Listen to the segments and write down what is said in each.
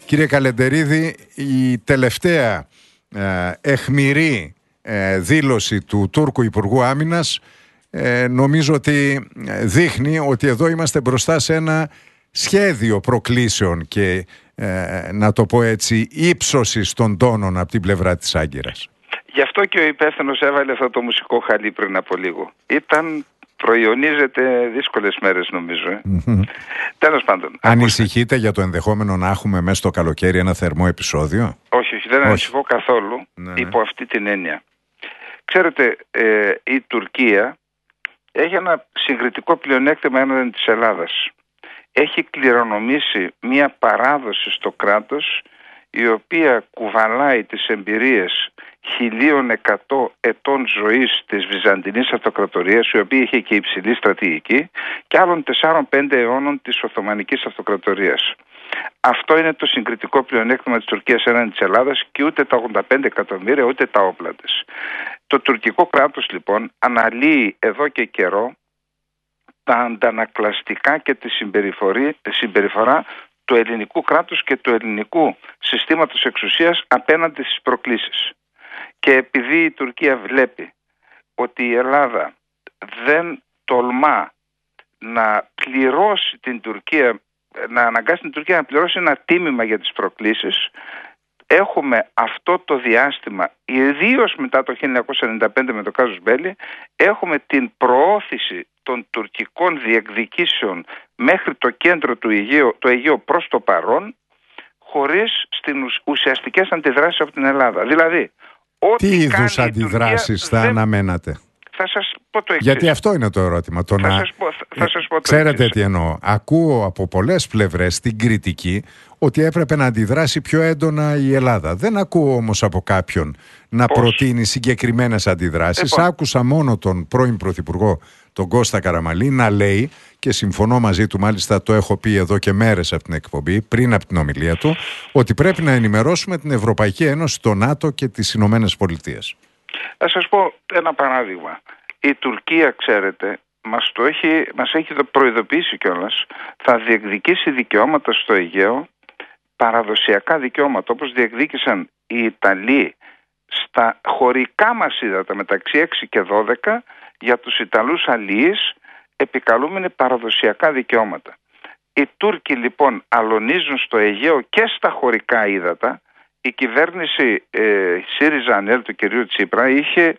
Κύριε Καλεντερίδη, η τελευταία αιχμηρή δήλωση του Τούρκου Υπουργού Άμυνας νομίζω ότι δείχνει ότι εδώ είμαστε μπροστά σε ένα σχέδιο προκλήσεων και να το πω έτσι ύψωσης των τόνων από την πλευρά της Άγκυρας. Γι' αυτό και ο υπεύθυνος έβαλε αυτό το μουσικό χαλί πριν από λίγο. Προϊονίζεται δύσκολες μέρες νομίζω. Τέλος πάντων. Ανησυχείτε για το ενδεχόμενο να έχουμε μέσα στο καλοκαίρι ένα θερμό επεισόδιο? Όχι, δεν ανησυχώ καθόλου υπό αυτή την έννοια. Ξέρετε, η Τουρκία έχει ένα συγκριτικό πλεονέκτημα έναντι της Ελλάδας. Έχει κληρονομήσει μία παράδοση στο κράτος η οποία κουβαλάει τις εμπειρίες 1100 ετών ζωής της Βυζαντινής Αυτοκρατορίας, η οποία είχε και υψηλή στρατηγική, και άλλων 4-5 αιώνων της Οθωμανικής Αυτοκρατορίας. Αυτό είναι το συγκριτικό πλεονέκτημα της Τουρκίας έναντι της Ελλάδας, και ούτε τα 85 εκατομμύρια ούτε τα όπλα της. Το τουρκικό κράτος λοιπόν αναλύει εδώ και καιρό τα αντανακλαστικά και τη συμπεριφορά του ελληνικού κράτους και του ελληνικού συστήματος εξουσίας απέναντι στις προκλήσεις. Και επειδή η Τουρκία βλέπει ότι η Ελλάδα δεν τολμά να πληρώσει την Τουρκία, να αναγκάσει την Τουρκία να πληρώσει ένα τίμημα για τις προκλήσεις, έχουμε αυτό το διάστημα, ιδίως μετά το 1995 με το κάζους Μπέλι, έχουμε την προώθηση των τουρκικών διεκδικήσεων μέχρι το κέντρο του Αιγαίου προς το παρόν, χωρίς ουσιαστικές αντιδράσεις από την Ελλάδα. Δηλαδή, τι είδους αντιδράσεις θα αναμένατε? Θα σας πω το εξής. Γιατί αυτό είναι το ερώτημα. Θα σας πω το ξέρετε εξής. τι εννοώ. Ακούω από πολλές πλευρές την κριτική ότι έπρεπε να αντιδράσει πιο έντονα η Ελλάδα. Δεν ακούω όμως από κάποιον να προτείνει συγκεκριμένες αντιδράσεις. Άκουσα μόνο τον πρώην Πρωθυπουργό, τον Κώστα Καραμανλή, να λέει, και συμφωνώ μαζί του, μάλιστα το έχω πει εδώ και μέρες από την εκπομπή, πριν από την ομιλία του, ότι πρέπει να ενημερώσουμε την Ευρωπαϊκή Ένωση, το ΝΑΤΟ και τις Ηνωμένες Πολιτείες. Θα σας πω ένα παράδειγμα. Η Τουρκία, ξέρετε, μας έχει προειδοποιήσει κιόλας, θα διεκδικήσει δικαιώματα στο Αιγαίο, παραδοσιακά δικαιώματα, όπως διεκδίκησαν οι Ιταλοί στα χωρικά μας ύδατα μεταξύ 6 και 12, για τους Ιταλούς αλιείς επικαλούμενοι παραδοσιακά δικαιώματα. Οι Τούρκοι λοιπόν αλωνίζουν στο Αιγαίο και στα χωρικά ύδατα. Η κυβέρνηση ΣΥΡΙΖΑ ΑΝΕΛ του κυρίου Τσίπρα είχε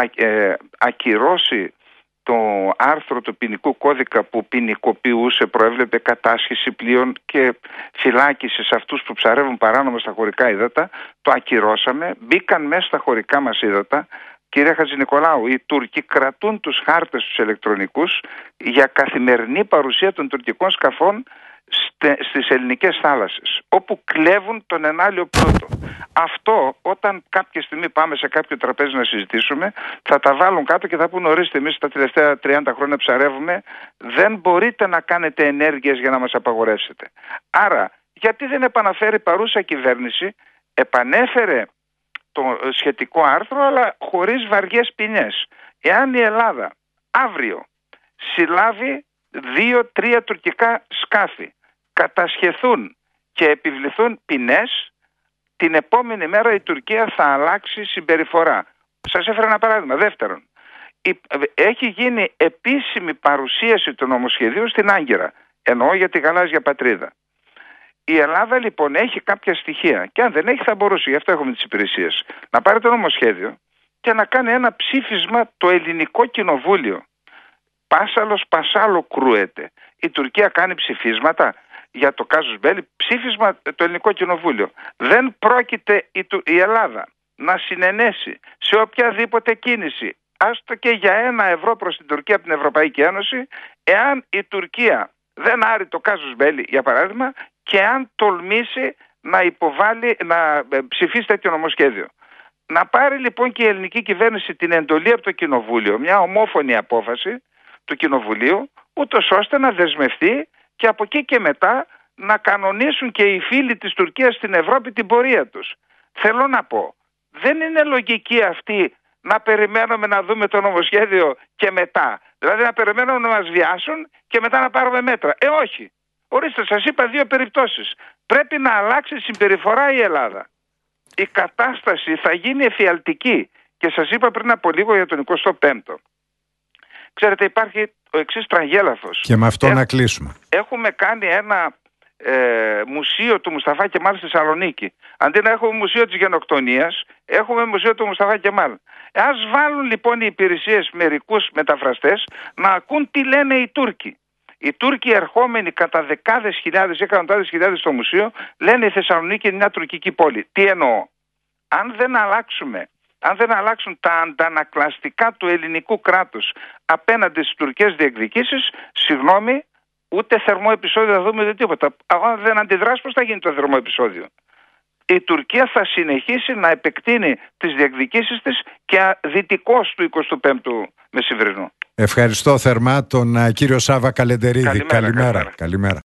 ακυρώσει το άρθρο του ποινικού κώδικα που ποινικοποιούσε, προέβλεπε κατάσχεση πλοίων και φυλάκιση σε αυτούς που ψαρεύουν παράνομα στα χωρικά ύδατα. Το ακυρώσαμε, μπήκαν μέσα στα χωρικά μας ύδατα. Κύριε Χατζηνικολάου, οι Τούρκοι κρατούν τους χάρτες τους ηλεκτρονικούς για καθημερινή παρουσία των τουρκικών σκαφών στις ελληνικές θάλασσες, όπου κλέβουν τον ενάλιο πλούτο. Αυτό, όταν κάποια στιγμή πάμε σε κάποιο τραπέζι να συζητήσουμε, θα τα βάλουν κάτω και θα πούν: ορίστε, εμείς τα τελευταία 30 χρόνια ψαρεύουμε, δεν μπορείτε να κάνετε ενέργειες για να μας απαγορεύσετε. Άρα, γιατί δεν επαναφέρει παρούσα κυβέρνηση, επανέφερε το σχετικό άρθρο, αλλά χωρίς βαριές ποινές. Εάν η Ελλάδα αύριο συλλάβει 2-3 τουρκικά σκάφη, κατασχεθούν και επιβληθούν ποινές, την επόμενη μέρα η Τουρκία θα αλλάξει συμπεριφορά. Σας έφερα ένα παράδειγμα. Δεύτερον, έχει γίνει επίσημη παρουσίαση του νομοσχεδίου στην Άγκυρα. Εννοώ για τη γαλάζια πατρίδα. Η Ελλάδα λοιπόν έχει κάποια στοιχεία, και αν δεν έχει θα μπορούσε, γι' αυτό έχουμε τις υπηρεσίες, να πάρει το νομοσχέδιο και να κάνει ένα ψήφισμα το ελληνικό κοινοβούλιο. Πάσαλος πασάλο κρούεται. Η Τουρκία κάνει ψηφίσματα για το κάζους Μπέλι, ψήφισμα το ελληνικό κοινοβούλιο. Δεν πρόκειται η Ελλάδα να συνενέσει σε οποιαδήποτε κίνηση, άστο και για €1 προς την Τουρκία από την Ευρωπαϊκή Ένωση, εάν η Τουρκία δεν άρει το κάζους Μπέλι, για παράδειγμα, και αν τολμήσει να ψηφίσει τέτοιο νομοσχέδιο. Να πάρει λοιπόν και η ελληνική κυβέρνηση την εντολή από το Κοινοβούλιο, μια ομόφωνη απόφαση του Κοινοβουλίου, ούτως ώστε να δεσμευτεί και από εκεί και μετά να κανονίσουν και οι φίλοι της Τουρκίας στην Ευρώπη την πορεία τους. Θέλω να πω, δεν είναι λογική αυτή να περιμένουμε να δούμε το νομοσχέδιο και μετά. Δηλαδή να περιμένουμε να μας βιάσουν και μετά να πάρουμε μέτρα. Όχι. Ορίστε, σας είπα 2 περιπτώσεις. Πρέπει να αλλάξει συμπεριφορά η Ελλάδα. Η κατάσταση θα γίνει εφιαλτική. Και σας είπα πριν από λίγο για τον 25ο. Ξέρετε, υπάρχει ο εξής τραγέλαφος. Και με αυτό να κλείσουμε. Έχουμε κάνει ένα μουσείο του Μουσταφά Κεμάλ στη Θεσσαλονίκη. Αντί να έχουμε μουσείο της γενοκτονίας, έχουμε μουσείο του Μουσταφά Κεμάλ. Ας βάλουν λοιπόν οι υπηρεσίες μερικούς μεταφραστές να ακούν τι λένε οι Τούρκοι. Οι Τούρκοι ερχόμενοι κατά δεκάδες χιλιάδες ή εκατοντάδες χιλιάδες στο μουσείο λένε η Θεσσαλονίκη είναι μια τουρκική πόλη. Τι εννοώ? Αν δεν αλλάξουν τα αντανακλαστικά του ελληνικού κράτους απέναντι στις τουρκικές διεκδικήσεις, συγγνώμη, ούτε θερμό επεισόδιο θα δούμε, ούτε τίποτα. Αν δεν αντιδράσει, πώς θα γίνει το θερμό επεισόδιο? Η Τουρκία θα συνεχίσει να επεκτείνει τις διεκδικήσεις της και δυτικώς του 25ου Μεσημβρινού. Ευχαριστώ θερμά τον κύριο Σάβα Καλεντερίδη. Καλημέρα.